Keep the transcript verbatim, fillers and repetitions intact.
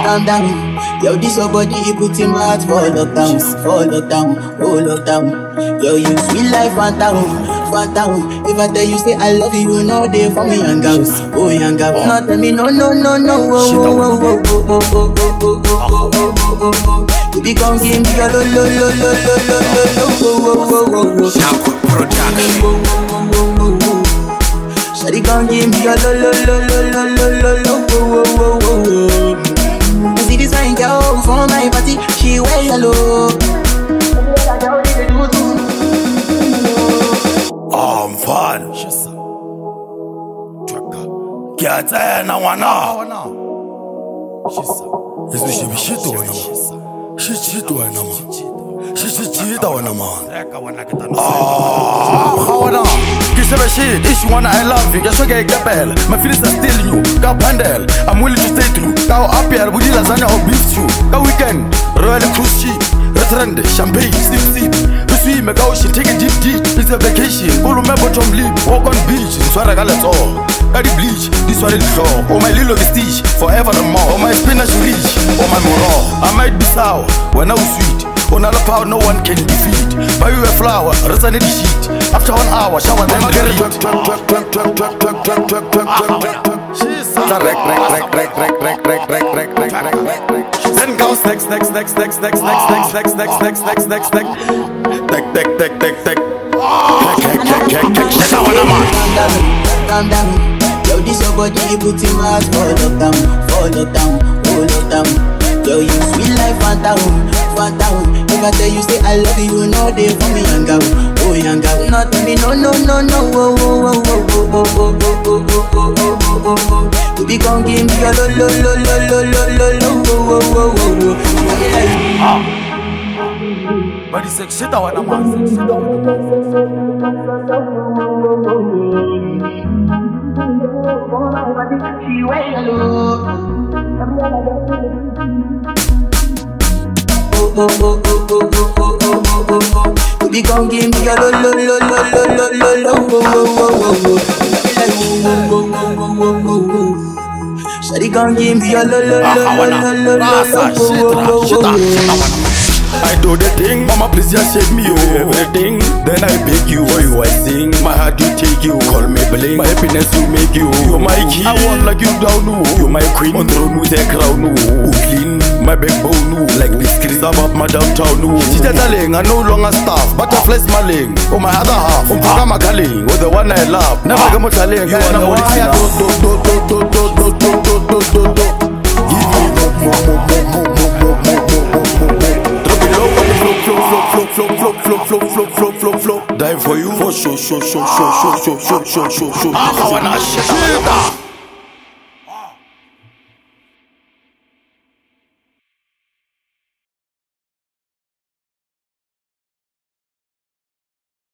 calm down. Yo, this your body, you put in my heart for lockdown, for lockdown, oh lockdown. Yo, you sweet life, phantom, phantom. If I tell you say I love you, you know they for me young girl, oh young girl. No tell me no, no, no, no, oh, oh, oh, oh, oh, oh, oh, oh, oh, oh, oh, oh, oh. You be gon' give me your lo, lo, lo, lo, lo, lo, lo, lo, oh, oh, oh, oh, oh. Shawty gon' give me your lo, lo, lo, lo, lo, lo, lo, lo, oh, oh, oh, oh. I see this fine girl for my party, she wear yellow. I'm fun. Get in, I wanna. Is this shit shit doing? Shit shit doing, man. Shit shit shit doing, man. Ah, how na? Kiss me shit. If you wanna, I love you. Just get get bell. My feelings are still you. Got handle. I'm willing to stay true. Go up here, would you lasagna or beef stew? Go weekend, royal cruise ship, restaurant, champagne, sip sip. We swim, make ocean, take a deep deep. It's a vacation. Go to my bottom lip, walk on beach. It's what I got it all. Got the bleach, this one is floor. Oh my little stitch, forever and more. Oh my spinach rich, oh my moral. I might be sour when I was sweet. On all power, no one can defeat. Buy you a flower, resonate the sheet. After one hour, shower then get it. Then goes next, next, next, next, next, next, next, next, next, next, next, next, next. Deck, deck, deck, deck, deck. Calm down. Yo, this your body, you put in my heart for lockdown, for lockdown, oh lockdown. Yo, you sweet life, phantom, phantom. If I tell you say I love you, you know they for me young girl, oh young girl. Not me, no, no, no, no, oh, oh, oh, oh, oh, oh, oh, oh, oh, oh, oh, oh, oh, oh. You be gon' give me your lo, lo, lo, lo, lo, lo, lo, lo, oh, oh, oh, oh, oh. Body sex shit, I wanna man. She wear yellow. Oh oh oh oh oh oh oh oh oh oh. You be gon' give me your lo lo lo lo lo lo lo lo oh oh oh oh oh. Shawty gon' give me your lo lo lo lo lo lo lo oh. I do the thing, mama please just save me oh everything. Then I beg you, oh you I sing. My heart you take you, call me bling. My happiness you make you, you're my king. I want like you down no, you're my queen. On throne with a crown no, clean my backbone no, like biscuits above my downtown no. Chicha darling, I no longer staff, butterfly smiling. Oh my other half, um paka makaling, oh the one I love. Never go much darling, you are the one I do do do do do do do do do do do. Give me more more more more more more more more. Flow, flow, flow, flow, flow, flow, flow, flow, flow, flow. Die for you, for sure, sure, sure, sure, sure, sure, sure, sure, sure, sure. I wanna shit.